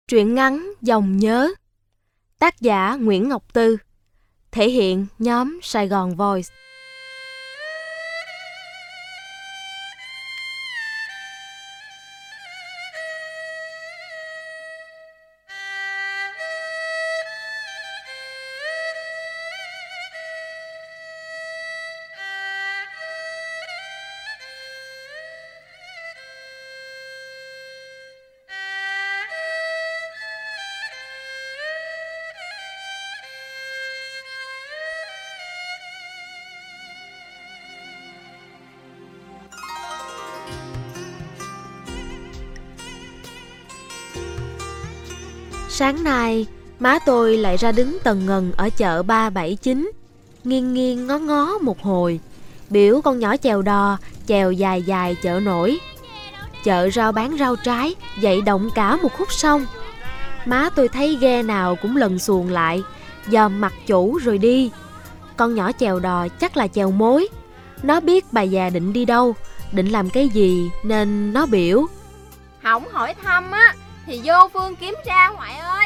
Truyện ngắn Dòng Nhớ. Tác giả Nguyễn Ngọc Tư. Thể hiện nhóm Sài Gòn Voice. Sáng nay, má tôi lại ra đứng tần ngần ở chợ 379, nghiêng nghiêng ngó ngó một hồi, biểu con nhỏ chèo đò, chèo dài dài chợ nổi. Chợ rau bán rau trái, dậy động cả một khúc sông. Má tôi thấy ghe nào cũng lần xuồng lại, dòm mặt chủ rồi đi. Con nhỏ chèo đò chắc là chèo mối. Nó biết bà già định đi đâu, định làm cái gì nên nó biểu: Hổng hỏi thăm á thì vô Phương kiếm ra ngoại ơi.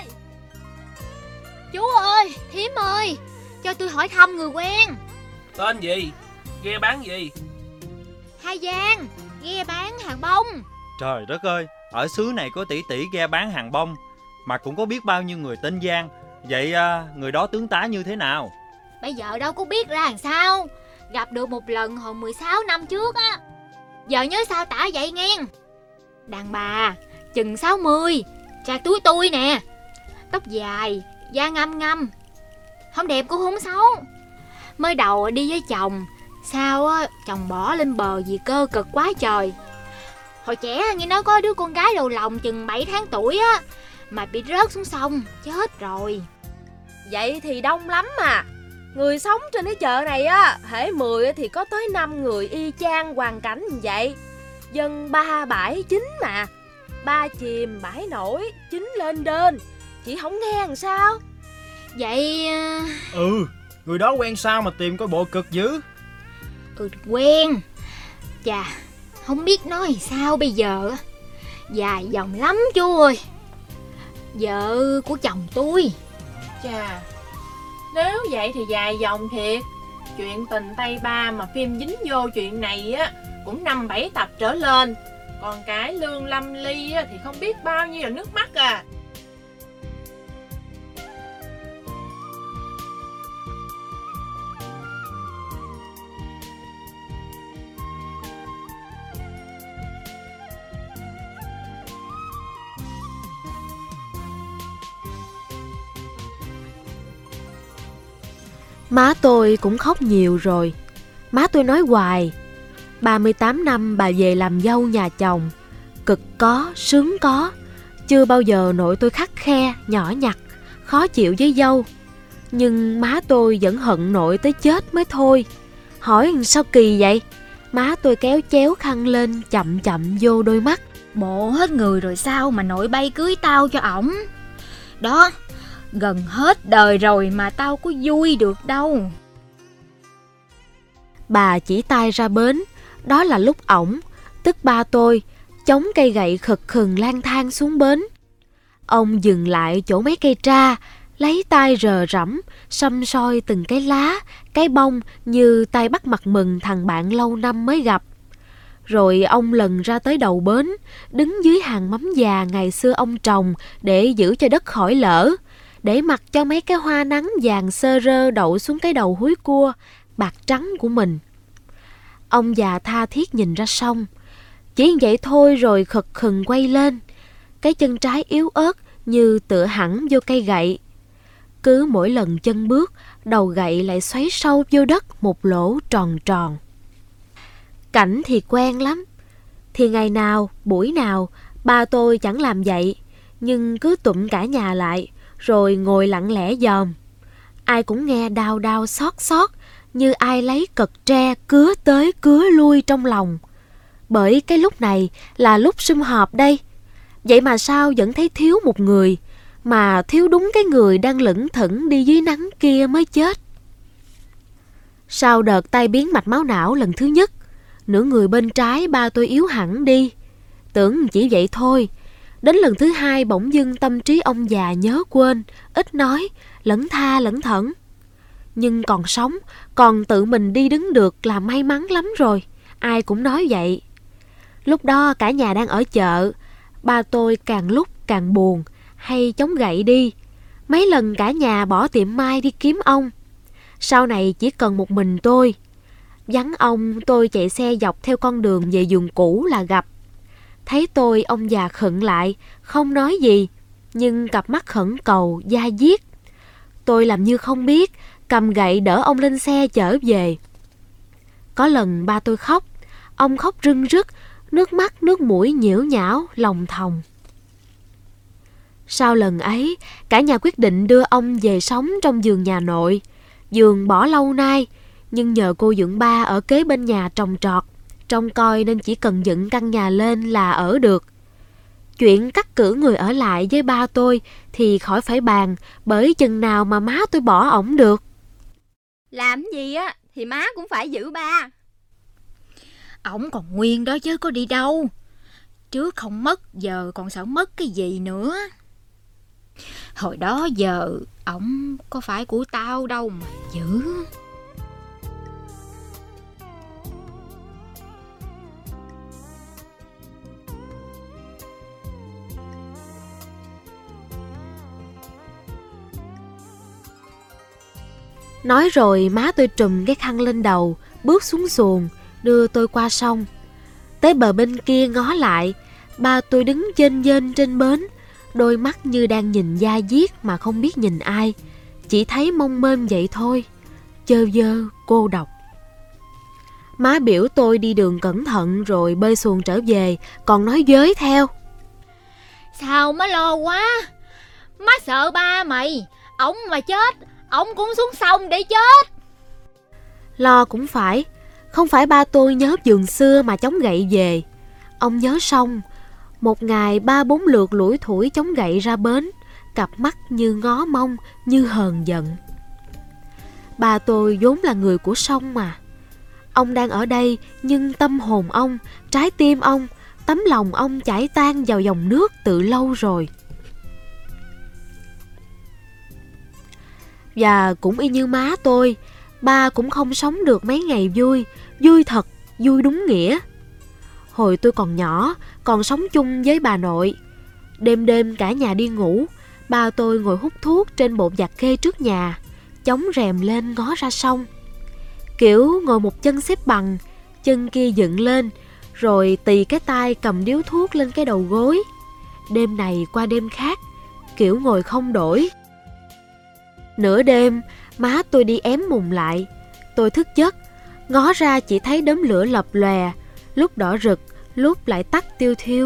Chú ơi, thím ơi, cho tôi hỏi thăm người quen. Tên gì? Ghe bán gì? Hai Giang, ghe bán hàng bông. Trời đất ơi, ở xứ này có tỷ tỷ ghe bán hàng bông, mà cũng có biết bao nhiêu người tên Giang. Vậy người đó tướng tá như thế nào? Bây giờ đâu có biết ra làm sao. Gặp được một lần hồi 16 năm trước á. Giờ nhớ sao tả vậy nghe. Đàn bà, chừng 60, trạc túi tôi nè. Tóc dài, da ngăm ngăm. Không đẹp cũng không xấu. Mới đầu đi với chồng, sao á chồng bỏ lên bờ vì cơ cực quá trời. Hồi trẻ nghe nói có đứa con gái đầu lòng chừng 7 tháng tuổi á, mà bị rớt xuống sông, chết rồi. Vậy thì đông lắm mà. Người sống trên cái chợ này á, hễ 10 thì có tới 5 người y chang hoàn cảnh như vậy. Dân 3 bãi 9 mà. 3 chìm bãi nổi, 9 lên đên. Chị không nghe làm sao? Vậy... người đó quen sao mà tìm coi bộ cực dữ. Quen. Chà, không biết nói sao bây giờ. Dài dòng lắm chú ơi. Vợ của chồng tôi. Chà, nếu vậy thì dài dòng thiệt. Chuyện tình Tây Ba mà phim dính vô chuyện này á cũng 5-7 tập trở lên. Còn cái Lương Lâm Ly á thì không biết bao nhiêu là nước mắt à. Má tôi cũng khóc nhiều rồi. Má tôi nói hoài, 38 năm bà về làm dâu nhà chồng, cực có, sướng có. Chưa bao giờ nội tôi khắt khe, nhỏ nhặt, khó chịu với dâu. Nhưng má tôi vẫn hận nội tới chết mới thôi. Hỏi sao kỳ vậy? Má tôi kéo chéo khăn lên, chậm chậm vô đôi mắt. Bộ hết người rồi sao mà nội bay cưới tao cho ổng. Đó, gần hết đời rồi mà tao có vui được đâu. Bà chỉ tay ra bến. Đó là lúc ổng, tức ba tôi, chống cây gậy khực khừng lang thang xuống bến. Ông dừng lại chỗ mấy cây tra, lấy tay rờ rẫm, săm soi từng cái lá, cái bông như tay bắt mặt mừng thằng bạn lâu năm mới gặp. Rồi ông lần ra tới đầu bến, đứng dưới hàng mắm già ngày xưa ông trồng để giữ cho đất khỏi lở, để mặc cho mấy cái hoa nắng vàng sơ rơ đậu xuống cái đầu húi cua bạc trắng của mình. Ông già tha thiết nhìn ra sông, chỉ vậy thôi rồi khực khừng quay lên, cái chân trái yếu ớt như tựa hẳn vô cây gậy. Cứ mỗi lần chân bước, đầu gậy lại xoáy sâu vô đất một lỗ tròn tròn. Cảnh thì quen lắm. Thì ngày nào, buổi nào, ba tôi chẳng làm vậy, nhưng cứ tụm cả nhà lại, rồi ngồi lặng lẽ dòm. Ai cũng nghe đau đau xót xót, như ai lấy cật tre cứa tới cứa lui trong lòng. Bởi cái lúc này là lúc sum họp đây. Vậy mà sao vẫn thấy thiếu một người, mà thiếu đúng cái người đang lững thững đi dưới nắng kia mới chết. Sau đợt tai biến mạch máu não lần thứ nhất, nửa người bên trái ba tôi yếu hẳn đi. Tưởng chỉ vậy thôi, Đến lần thứ hai bỗng dưng tâm trí ông già nhớ quên, ít nói, lẩn tha lẩn thẩn. Nhưng còn sống, còn tự mình đi đứng được là may mắn lắm rồi, ai cũng nói vậy. Lúc đó cả nhà đang ở chợ, ba tôi càng lúc càng buồn, hay chống gậy đi. Mấy lần cả nhà bỏ tiệm mai đi kiếm ông. Sau này chỉ cần một mình tôi. Vắng ông, tôi chạy xe dọc theo con đường về vườn cũ là gặp. Thấy tôi, ông già khựng lại, không nói gì, nhưng cặp mắt khẩn cầu, da diết. Tôi làm như không biết, cầm gậy đỡ ông lên xe chở về. Có lần ba tôi khóc, ông khóc rưng rức, nước mắt nước mũi nhiễu nhão, lòng thòng. Sau lần ấy, cả nhà quyết định đưa ông về sống trong vườn nhà nội. Vườn bỏ lâu nay, nhưng nhờ cô dưỡng ba ở kế bên nhà trồng trọt, trông coi nên chỉ cần dựng căn nhà lên là ở được. Chuyện cắt cử người ở lại với ba tôi thì khỏi phải bàn, bởi chừng nào mà má tôi bỏ ổng được. Làm gì á thì má cũng phải giữ ba. Ổng còn nguyên đó chứ có đi đâu. Trước không mất, giờ còn sợ mất cái gì nữa. Hồi đó giờ ổng có phải của tao đâu mà giữ. Nói rồi má tôi trùm cái khăn lên đầu, bước xuống xuồng, đưa tôi qua sông. Tới bờ bên kia ngó lại, ba tôi đứng chênh vênh trên bến, đôi mắt như đang nhìn da diết mà không biết nhìn ai, chỉ thấy mong mênh vậy thôi, chơ vơ, cô độc. Má biểu tôi đi đường cẩn thận rồi bơi xuồng trở về, còn nói với theo. Sao má lo quá? Má sợ ba mày, ổng mà chết, ổng cũng xuống sông để chết. Lo cũng phải, không phải ba tôi nhớ vườn xưa mà chống gậy về. Ông nhớ sông, một ngày 3-4 lượt lủi thủi chống gậy ra bến, cặp mắt như ngó mong, như hờn giận. Ba tôi vốn là người của sông mà. Ông đang ở đây, nhưng tâm hồn ông, trái tim ông, tấm lòng ông chảy tan vào dòng nước từ lâu rồi. Và cũng y như má tôi, ba cũng không sống được mấy ngày vui, vui thật, vui đúng nghĩa. Hồi tôi còn nhỏ, còn sống chung với bà nội. Đêm đêm cả nhà đi ngủ, ba tôi ngồi hút thuốc trên bộ giặt kê trước nhà, chống rèm lên ngó ra sông. Kiểu ngồi một chân xếp bằng, chân kia dựng lên, rồi tì cái tay cầm điếu thuốc lên cái đầu gối. Đêm này qua đêm khác, kiểu ngồi không đổi. Nửa đêm, má tôi đi ém mùng lại. Tôi thức giấc, ngó ra chỉ thấy đốm lửa lập lòe, lúc đỏ rực, lúc lại tắt tiêu thiêu.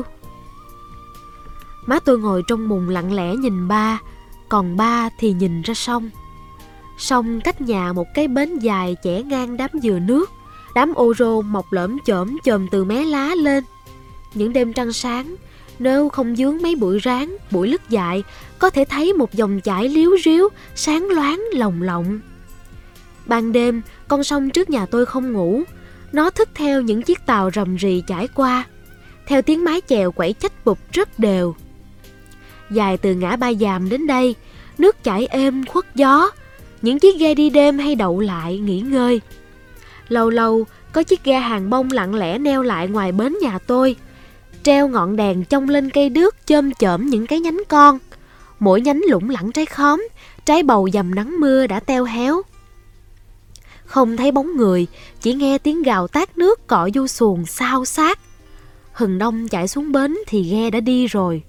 Má tôi ngồi trong mùng lặng lẽ nhìn ba, còn ba thì nhìn ra sông. Sông cách nhà một cái bến dài chẻ ngang đám dừa nước, đám ô rô mọc lởm chởm chồm từ mé lá lên. Những đêm trăng sáng, nếu không vướng mấy bụi ráng, bụi lứt dại, có thể thấy một dòng chảy líu ríu, sáng loáng lồng lộng. Ban đêm, con sông trước nhà tôi không ngủ. Nó thức theo những chiếc tàu rầm rì chảy qua, theo tiếng mái chèo quẩy chách bụp rất đều. Dài từ ngã Ba Dàm đến đây, nước chảy êm khuất gió. Những chiếc ghe đi đêm hay đậu lại nghỉ ngơi. Lâu lâu có chiếc ghe hàng bông lặng lẽ neo lại ngoài bến nhà tôi, treo ngọn đèn trông lên cây đước chôm chởm những cái nhánh con. Mỗi nhánh lủng lẳng trái khóm, trái bầu dầm nắng mưa đã teo héo. Không thấy bóng người, chỉ nghe tiếng gào tát nước cọ vô xuồng xao xát. Hừng đông chạy xuống bến thì ghe đã đi rồi.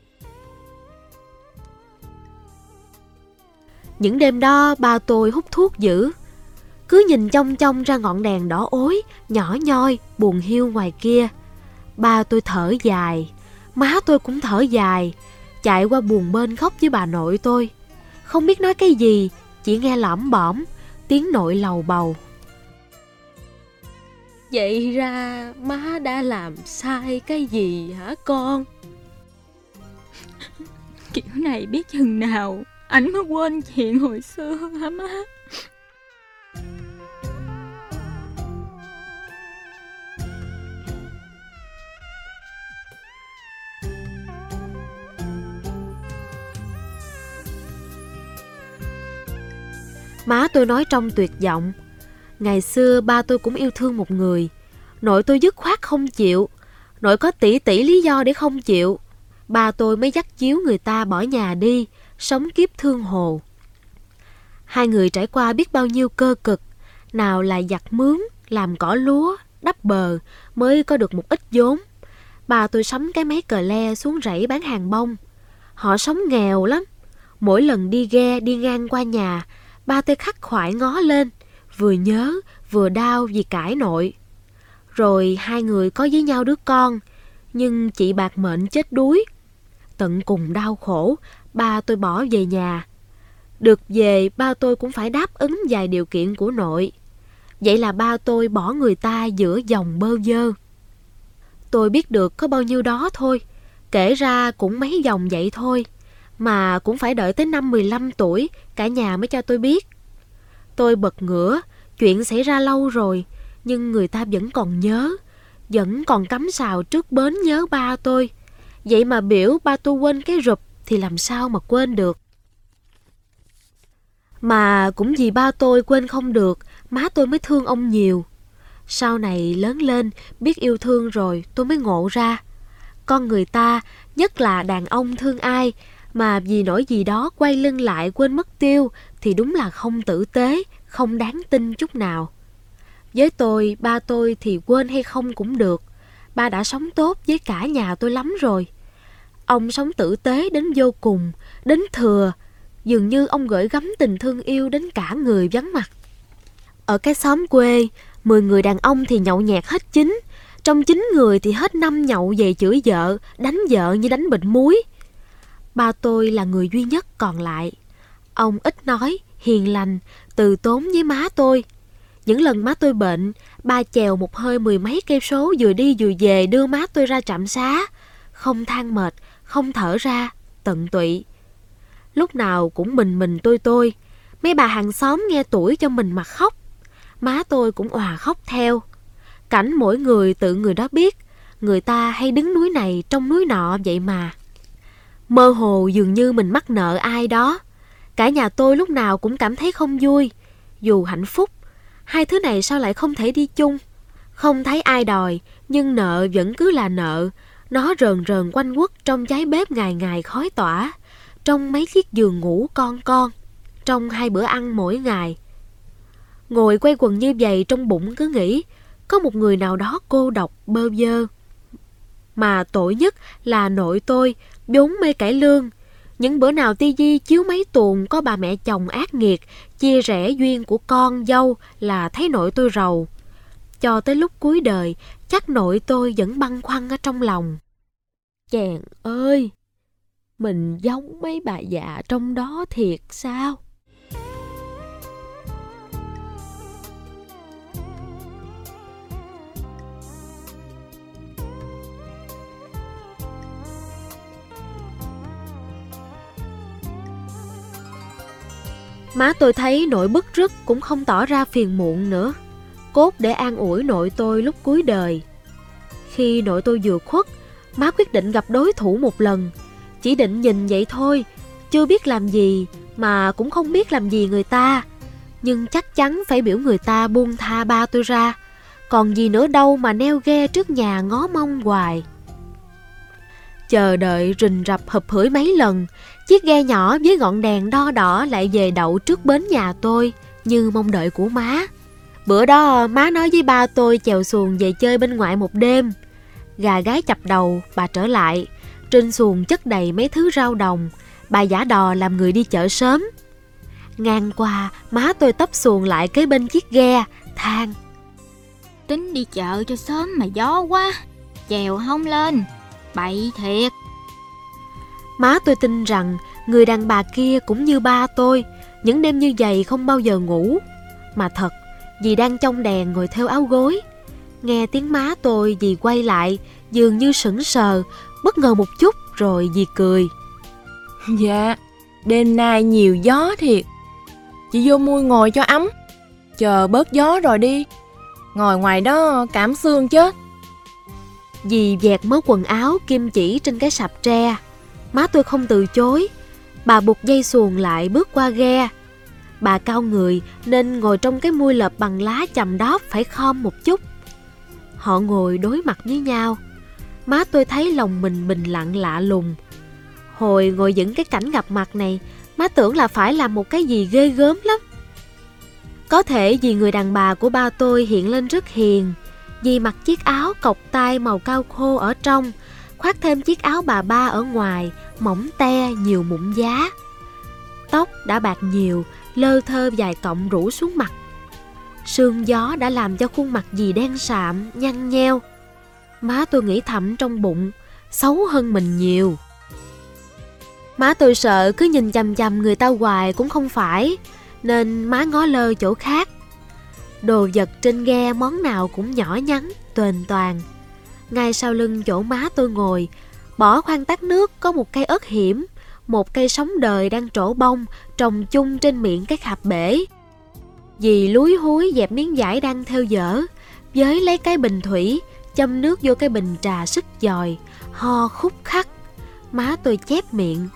Những đêm đó ba tôi hút thuốc dữ, cứ nhìn chong chong ra ngọn đèn đỏ ối, nhỏ nhoi, buồn hiu ngoài kia. Ba tôi thở dài, má tôi cũng thở dài, chạy qua buồng bên khóc với bà nội tôi. Không biết nói cái gì, chỉ nghe lỏm bõm, tiếng nội lầu bầu. Vậy ra má đã làm sai cái gì hả con? Kiểu này biết chừng nào anh mới quên chuyện hồi xưa hả má? Má tôi nói trong tuyệt vọng. Ngày xưa ba tôi cũng yêu thương một người. Nội tôi dứt khoát không chịu. Nội có tỷ tỷ lý do để không chịu. Ba tôi mới dắt díu người ta bỏ nhà đi, sống kiếp thương hồ. Hai người trải qua biết bao nhiêu cơ cực. Nào là giặt mướn, làm cỏ lúa, đắp bờ mới có được một ít vốn. Ba tôi sắm cái máy cờ le xuống rẫy bán hàng bông. Họ sống nghèo lắm. Mỗi lần đi ghe đi ngang qua nhà, ba tôi khắc khoải ngó lên, vừa nhớ vừa đau vì cãi nội. Rồi hai người có với nhau đứa con, nhưng chị bạc mệnh chết đuối. Tận cùng đau khổ, ba tôi bỏ về nhà. Được về, ba tôi cũng phải đáp ứng vài điều kiện của nội. Vậy là ba tôi bỏ người ta giữa dòng bơ vơ. Tôi biết được có bao nhiêu đó thôi, kể ra cũng mấy dòng vậy thôi, mà cũng phải đợi tới năm 15 tuổi cả nhà mới cho tôi biết. Tôi bật ngửa, chuyện xảy ra lâu rồi, nhưng người ta vẫn còn nhớ, vẫn còn cắm sào trước bến nhớ ba tôi. Vậy mà biểu ba tôi quên cái rụp thì làm sao mà quên được. Mà cũng vì ba tôi quên không được, má tôi mới thương ông nhiều. Sau này lớn lên, biết yêu thương rồi tôi mới ngộ ra. Con người ta, nhất là đàn ông thương ai, mà vì nỗi gì đó quay lưng lại quên mất tiêu thì đúng là không tử tế, không đáng tin chút nào. Với tôi, ba tôi thì quên hay không cũng được. Ba đã sống tốt với cả nhà tôi lắm rồi. Ông sống tử tế đến vô cùng, đến thừa. Dường như ông gửi gắm tình thương yêu đến cả người vắng mặt. Ở cái xóm quê, 10 người đàn ông thì nhậu nhẹt hết 9. Trong 9 người thì hết 5 nhậu về chửi vợ, đánh vợ như đánh bịch muối. Ba tôi là người duy nhất còn lại. Ông ít nói, hiền lành, từ tốn với má tôi. Những lần má tôi bệnh, ba chèo một hơi 10 mấy cây số vừa đi vừa về đưa má tôi ra trạm xá. Không than mệt, không thở ra, tận tụy. Lúc nào cũng mình tôi. Mấy bà hàng xóm nghe tuổi cho mình mà khóc. Má tôi cũng òa khóc theo. Cảnh mỗi người tự người đó biết. Người ta hay đứng núi này trong núi nọ vậy mà. Mơ hồ dường như mình mắc nợ ai đó. Cả nhà tôi lúc nào cũng cảm thấy không vui. Dù hạnh phúc, hai thứ này sao lại không thể đi chung. Không thấy ai đòi, nhưng nợ vẫn cứ là nợ. Nó rờn rờn quanh quất trong cháy bếp ngày ngày khói tỏa, trong mấy chiếc giường ngủ con, trong 2 bữa ăn mỗi ngày. Ngồi quay quần như vậy trong bụng cứ nghĩ có một người nào đó cô độc bơ vơ. Mà tội nhất là nội tôi, vốn mê cải lương. Những bữa nào tivi chiếu mấy tuồng có bà mẹ chồng ác nghiệt chia rẽ duyên của con dâu là thấy nội tôi rầu. Cho tới lúc cuối đời, chắc nội tôi vẫn băn khoăn ở trong lòng. Chàng ơi, mình giống mấy bà già trong đó thiệt sao? Má tôi thấy nội bứt rứt cũng không tỏ ra phiền muộn nữa, cốt để an ủi nội tôi lúc cuối đời. Khi nội tôi vừa khuất, má quyết định gặp đối thủ một lần. Chỉ định nhìn vậy thôi, chưa biết làm gì mà cũng không biết làm gì người ta. Nhưng chắc chắn phải biểu người ta buông tha ba tôi ra. Còn gì nữa đâu mà neo ghe trước nhà ngó mong hoài. Chờ đợi rình rập hụp hửi mấy lần, chiếc ghe nhỏ với ngọn đèn đo đỏ lại về đậu trước bến nhà tôi như mong đợi của má. Bữa đó má nói với ba tôi chèo xuồng về chơi bên ngoại một đêm. Gà gái chập đầu, bà trở lại. Trên xuồng chất đầy mấy thứ rau đồng. Bà giả đò làm người đi chợ sớm. Ngang qua, má tôi tấp xuồng lại kế bên chiếc ghe, than: Tính đi chợ cho sớm mà gió quá, chèo không lên, bậy thiệt. Má tôi tin rằng người đàn bà kia cũng như ba tôi, những đêm như vậy không bao giờ ngủ. Mà thật, dì đang trong đèn ngồi theo áo gối. Nghe tiếng má tôi, dì quay lại, dường như sững sờ, bất ngờ một chút rồi dì cười. Dạ, đêm nay nhiều gió thiệt. Chị vô mui ngồi cho ấm, chờ bớt gió rồi đi. Ngồi ngoài đó cảm xương chết. Dì vẹt mớ quần áo kim chỉ trên cái sạp tre. Má tôi không từ chối. Bà buộc dây xuồng lại bước qua ghe. Bà cao người nên ngồi trong cái mui lợp bằng lá chầm đóp phải khom một chút. Họ ngồi đối mặt với nhau. Má tôi thấy lòng mình bình lặng lạ lùng. Hồi ngồi dựng cái cảnh gặp mặt này, má tưởng là phải làm một cái gì ghê gớm lắm. Có thể vì người đàn bà của ba tôi hiện lên rất hiền, vì mặc chiếc áo cộc tay màu cao khô ở trong, khoác thêm chiếc áo bà ba ở ngoài, mỏng te nhiều mụn giá. Tóc đã bạc nhiều, lơ thơ vài cọng rủ xuống mặt. Sương gió đã làm cho khuôn mặt dì đen sạm, nhăn nheo. Má tôi nghĩ thầm trong bụng, xấu hơn mình nhiều. Má tôi sợ cứ nhìn chằm chằm người ta hoài cũng không phải, nên má ngó lơ chỗ khác. Đồ vật trên ghe món nào cũng nhỏ nhắn, tuềnh toàng. Ngay sau lưng chỗ má tôi ngồi, bỏ khoang tát nước có một cây ớt hiểm, một cây sống đời đang trổ bông, trồng chung trên miệng cái khạp bể. Dì lúi húi dẹp miếng vải đang theo dở, với lấy cái bình thủy, châm nước vô cái bình trà sức dòi, ho khúc khắc. Má tôi chép miệng.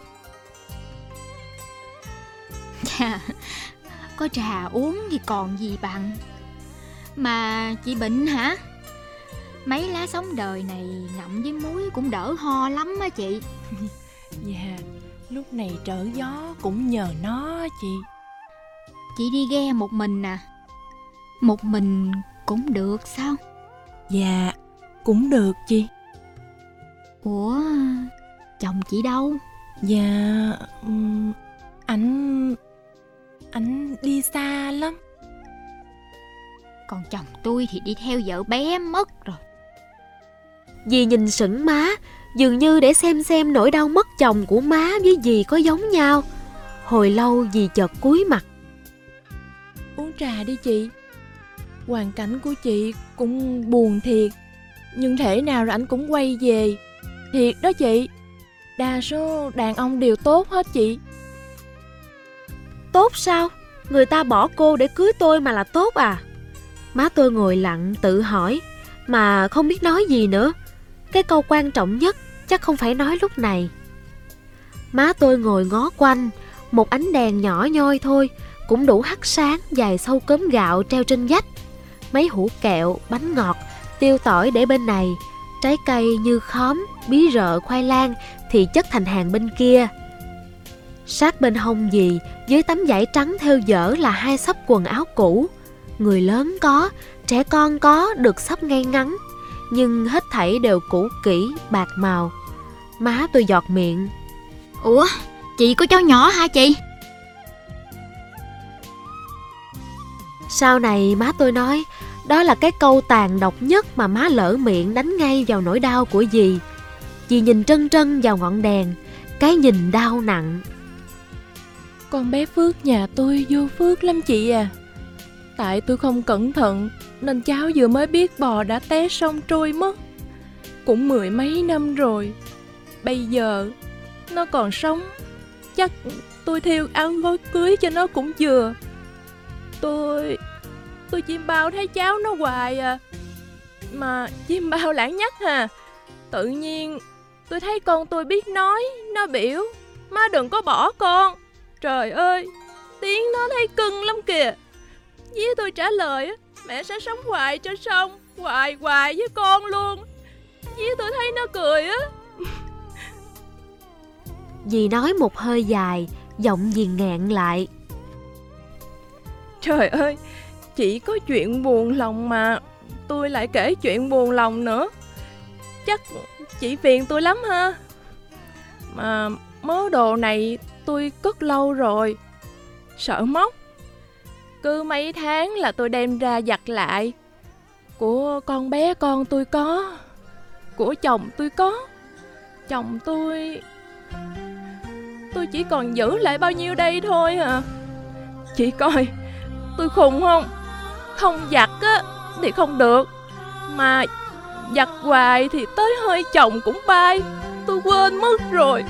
Chà, có trà uống thì còn gì bằng. Mà chị bệnh hả? Mấy lá sống đời này ngậm với muối cũng đỡ ho lắm á chị. Dạ, lúc này trở gió cũng nhờ nó chị. Chị đi ghe một mình à? Một mình cũng được sao? Dạ, cũng được chị. Ủa, chồng chị đâu? Dạ, anh đi xa lắm. Còn chồng tôi thì đi theo vợ bé mất rồi. Dì nhìn sững má, dường như để xem nỗi đau mất chồng của má với dì có giống nhau. Hồi lâu dì chợt cúi mặt. Uống trà đi chị. Hoàn cảnh của chị cũng buồn thiệt, nhưng thể nào rồi anh cũng quay về. Thiệt đó chị. Đa số đàn ông đều tốt hết chị. Tốt sao? Người ta bỏ cô để cưới tôi mà là tốt à? Má tôi ngồi lặng tự hỏi, mà không biết nói gì nữa. Cái câu quan trọng nhất chắc không phải nói lúc này. Má tôi ngồi ngó quanh, một ánh đèn nhỏ nhoi thôi cũng đủ hắt sáng vài sâu cơm gạo treo trên vách. Mấy hũ kẹo, bánh ngọt, tiêu tỏi để bên này. Trái cây như khóm, bí rợ, khoai lang thì chất thành hàng bên kia. Sát bên hông dì, dưới tấm vải trắng thêu dở là 2 xấp quần áo cũ. Người lớn có, trẻ con có, được xấp ngay ngắn, nhưng hết thảy đều cũ kỹ, bạc màu. Má tôi giọt miệng. Ủa, chị có cháu nhỏ hả chị? Sau này má tôi nói, đó là cái câu tàn độc nhất mà má lỡ miệng đánh ngay vào nỗi đau của dì. Dì nhìn trân trân vào ngọn đèn, cái nhìn đau nặng. Con bé Phước nhà tôi vô phước lắm chị à. Tại tôi không cẩn thận nên cháu vừa mới biết bò đã té sông trôi mất. Cũng 10 mấy năm rồi. Bây giờ nó còn sống, chắc tôi thiêu áo gối cưới cho nó cũng vừa. Tôi chim bao thấy cháu nó hoài à. Mà chim bao lãng nhắc hà. Tự nhiên tôi thấy con tôi biết nói, nó biểu má đừng có bỏ con. Trời ơi, tiếng nó thấy cưng lắm kìa. Với tôi trả lời mẹ sẽ sống hoài cho xong, hoài với con luôn. Với tôi thấy nó cười á. Dì nói một hơi dài, giọng dì nghẹn lại. Trời ơi, chỉ có chuyện buồn lòng mà tôi lại kể chuyện buồn lòng nữa. Chắc chị phiền tôi lắm ha. Mà mớ đồ này tôi cất lâu rồi, sợ móc. Cứ mấy tháng là tôi đem ra giặt lại. Của con bé con tôi có, của chồng tôi có. Chồng tôi chỉ còn giữ lại bao nhiêu đây thôi à. Chị coi tôi khùng không? Không giặt á thì không được, mà giặt hoài thì tới hơi chồng cũng bay. Tôi quên mất rồi.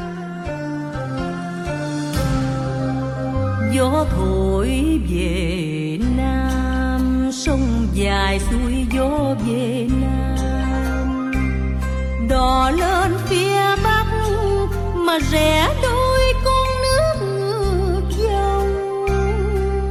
Gió thổi về Nam, sông dài xuôi gió về Nam. Đò lên phía Bắc mà rẽ đôi con nước dòng.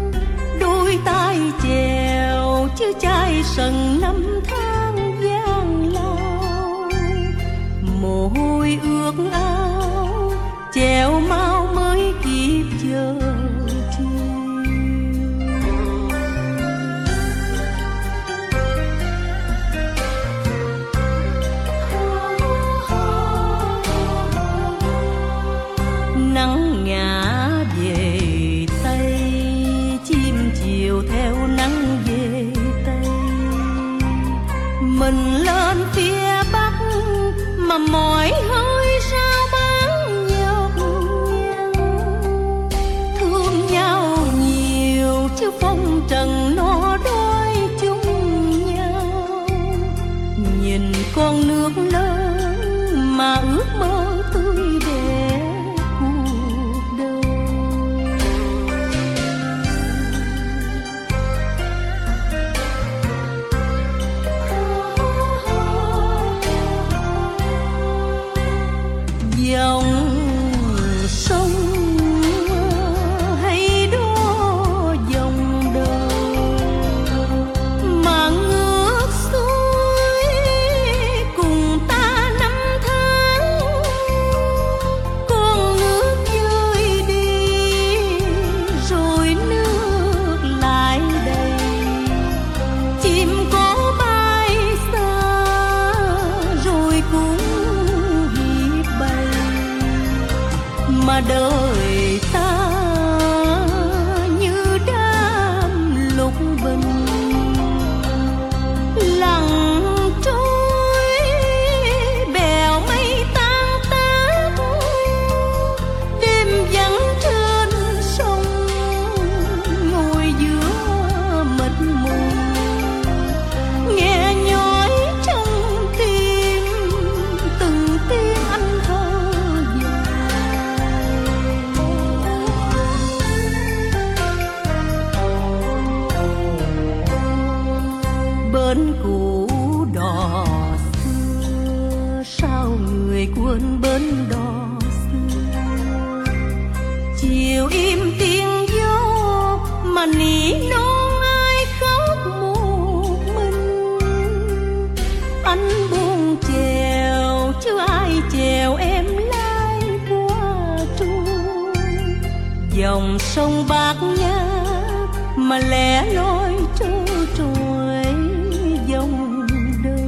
mau mới kịp chờ nắng ngả về Tây, chim chiều theo nắng về Tây. Mình lên phía Bắc mà mỏi hơi sao bán nhọc nhằn. Thương nhau nhiều chứ phong trần nó đôi chung nhau. Nhìn con nước lớn mà ước mơ tươi đẹp. Dòng sông hay đô dòng đời mà ngược xuôi cùng ta năm tháng. Con nước rơi đi rồi nước lại đầy, chim có bay xa rồi cũng mà đời ta như đám lục bình lặng trôi bèo mây tan tác. Đêm vắng trên sông ngồi giữa mịt mù, nghe nhói trong tim từng tiếng anh thơ bên cũ đò xưa. Sao người quên bên đò xưa, chiều im tiếng gió mà nỉ non ai khóc một mình. Anh buông chèo chứ ai chèo em lái qua trôi. Dòng sông Bát Ngát mà lẻ loi trơ trôi dòng đời.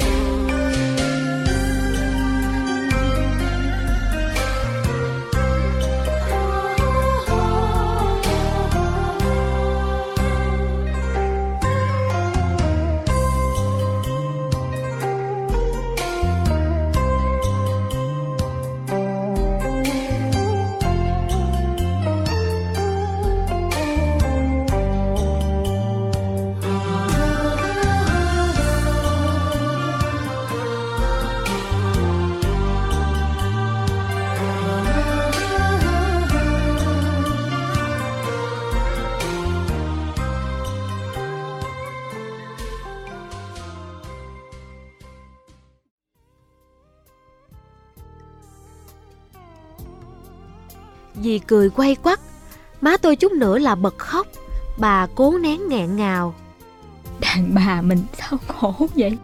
Dì cười quay quắt, má tôi chút nữa là bật khóc. Bà cố nén nghẹn ngào. Đàn bà mình sao khổ vậy?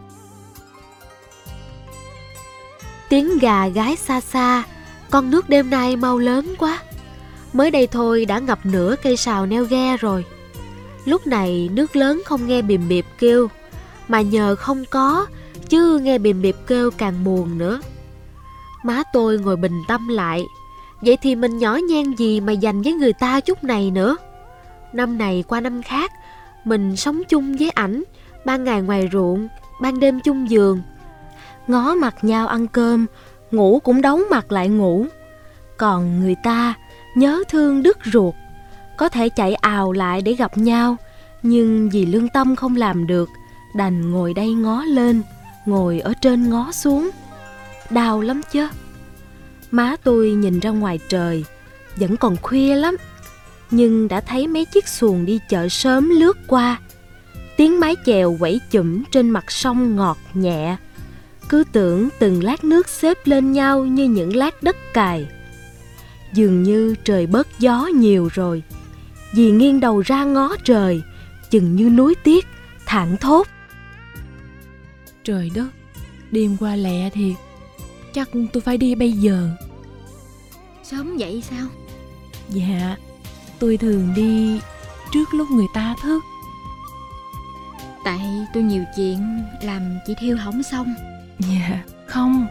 Tiếng gà gáy xa xa. Con nước đêm nay mau lớn quá. Mới đây thôi đã ngập nửa cây sào neo ghe rồi. Lúc này nước lớn không nghe bìm bịp kêu, mà nhờ không có, chứ nghe bìm bịp kêu càng buồn nữa. Má tôi ngồi bình tâm lại. Vậy thì mình nhỏ nhen gì mà dành với người ta chút này nữa. Năm này qua năm khác, mình sống chung với ảnh, ban ngày ngoài ruộng, ban đêm chung giường. Ngó mặt nhau ăn cơm, ngủ cũng đóng mặt lại ngủ. Còn người ta nhớ thương đứt ruột, có thể chạy ào lại để gặp nhau, nhưng vì lương tâm không làm được, đành ngồi đây ngó lên, ngồi ở trên ngó xuống. Đau lắm chứ. Má tôi nhìn ra ngoài trời, vẫn còn khuya lắm, nhưng đã thấy mấy chiếc xuồng đi chợ sớm lướt qua. Tiếng mái chèo quẩy chụm trên mặt sông ngọt nhẹ. Cứ tưởng từng lát nước xếp lên nhau như những lát đất cày. Dường như trời bớt gió nhiều rồi. Dì nghiêng đầu ra ngó trời, chừng như núi tiếc, thảng thốt. Trời đất, đêm qua lẹ thiệt. Chắc tôi phải đi bây giờ. sớm vậy sao? Dạ, tôi thường đi trước lúc người ta thức. Tại tôi nhiều chuyện làm chị thiêu hỏng xong. Dạ, không.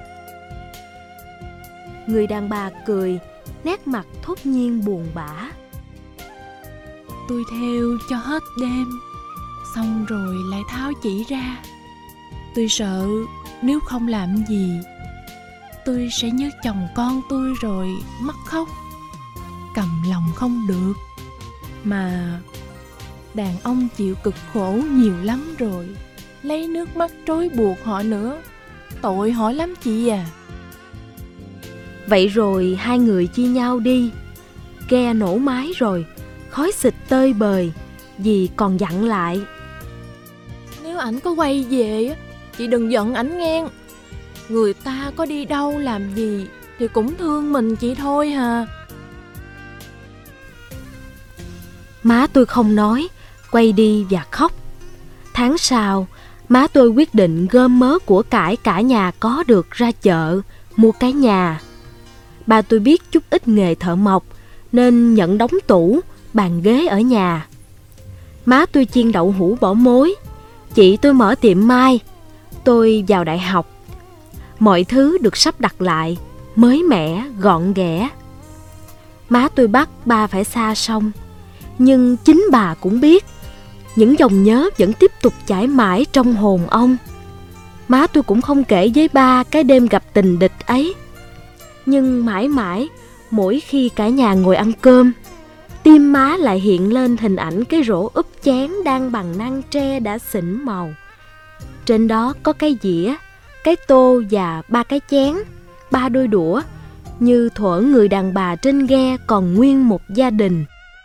Người đàn bà cười, nét mặt thốt nhiên buồn bã. Tôi theo cho hết đêm, xong rồi lại tháo chỉ ra. Tôi sợ nếu không làm gì, tôi sẽ nhớ chồng con tôi rồi mắc khóc, cầm lòng không được. Mà đàn ông chịu cực khổ nhiều lắm rồi, lấy nước mắt trói buộc họ nữa, tội họ lắm chị à. Vậy rồi hai người chia nhau đi. Ghe nổ máy rồi, khói xịt tơi bời. Dì còn dặn lại: Nếu ảnh có quay về á, chị đừng giận ảnh nghe. Người ta có đi đâu làm gì thì cũng thương mình chị thôi hà. Má tôi không nói, quay đi và khóc. Tháng sau, má tôi quyết định gom mớ của cải cả nhà có được ra chợ, mua cái nhà. Ba tôi biết chút ít nghề thợ mộc nên nhận đóng tủ, bàn ghế ở nhà. Má tôi chiên đậu hũ bỏ mối, chị tôi mở tiệm may, tôi vào đại học. Mọi thứ được sắp đặt lại, mới mẻ, gọn ghẽ. Má tôi bắt ba phải xa sông, nhưng chính bà cũng biết những dòng nhớ vẫn tiếp tục chảy mãi trong hồn ông. Má tôi cũng không kể với ba cái đêm gặp tình địch ấy. Nhưng mãi mãi, mỗi khi cả nhà ngồi ăn cơm, tim má lại hiện lên hình ảnh cái rổ úp chén đang bằng năng tre đã xỉn màu. Trên đó có cái dĩa, cái tô và ba cái chén, ba đôi đũa, như thuở người đàn bà trên ghe còn nguyên một gia đình.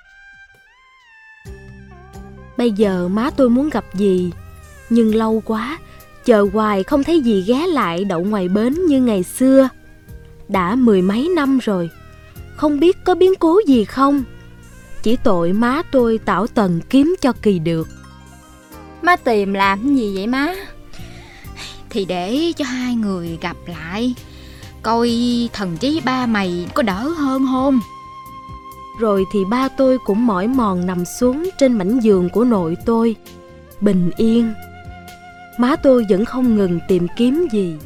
Bây giờ má tôi muốn gặp dì, nhưng lâu quá, chờ hoài không thấy dì ghé lại đậu ngoài bến như ngày xưa. Đã 10 mấy năm rồi, không biết có biến cố gì không. Chỉ tội má tôi tảo tần kiếm cho kỳ được. Má tìm làm gì vậy má? Thì để cho hai người gặp lại, coi thần trí ba mày có đỡ hơn không. Rồi thì ba tôi cũng mỏi mòn nằm xuống trên mảnh giường của nội tôi, bình yên. Má tôi vẫn không ngừng tìm kiếm gì.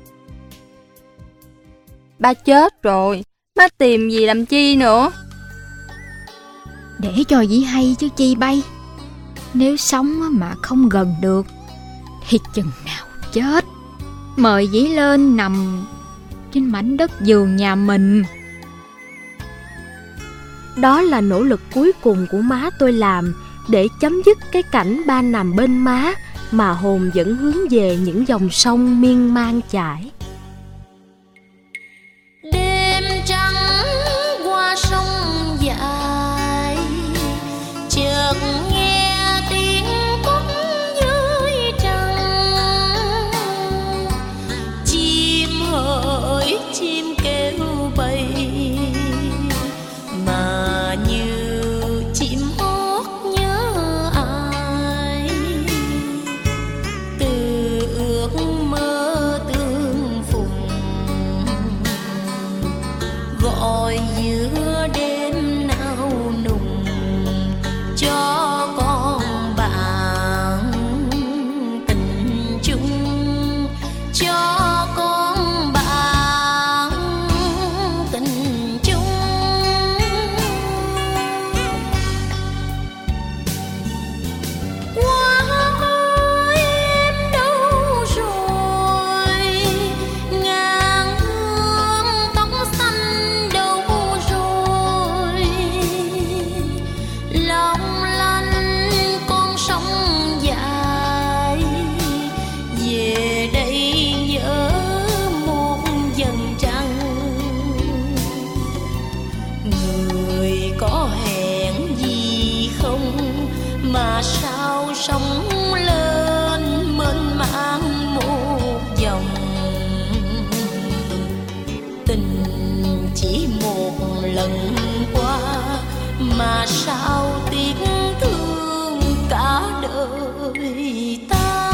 Ba chết rồi, má tìm gì làm chi nữa? Để cho dĩ hay chứ chi bay. Nếu sống mà không gần được thì chừng nào chết, mời dĩ lên nằm trên mảnh đất giường nhà mình. Đó là nỗ lực cuối cùng của má tôi làm để chấm dứt cái cảnh ba nằm bên má mà hồn vẫn hướng về những dòng sông miên man chảy. Đêm trắng qua sông dài, chợt nghe tiếng cúc dưới trăng. Chim hỡi chim kêu bay, mà như chim hót nhớ ai. Từ ước mơ tương phùng, gọi giữa đêm nao nùng cho con bạn tình chung, cho con bạn tình chung. Hoa ơi em đâu rồi, ngàn hương tóc xanh đâu rồi. Long lanh con sông dài, về đây nhớ một dần trăng. Người có hẹn gì không mà sao sóng lên mênh mang một dòng. Tình chỉ một lần qua mà sao tiếc thương cả đời ta.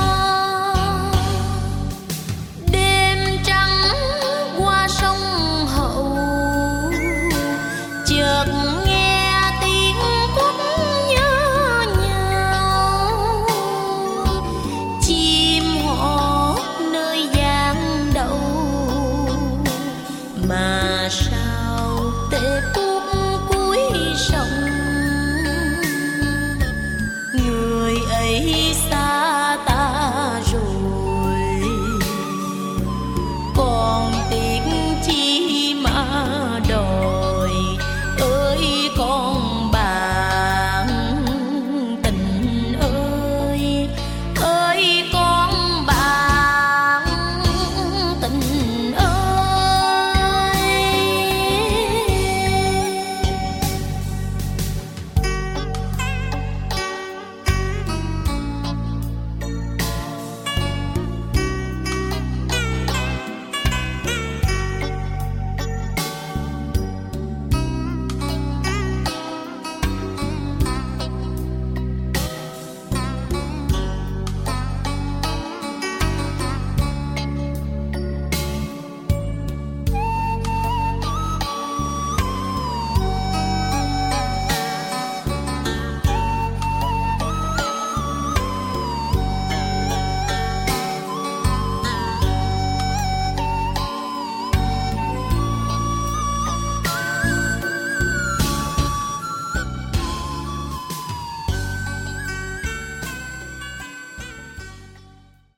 Đêm trắng qua sông Hậu, đất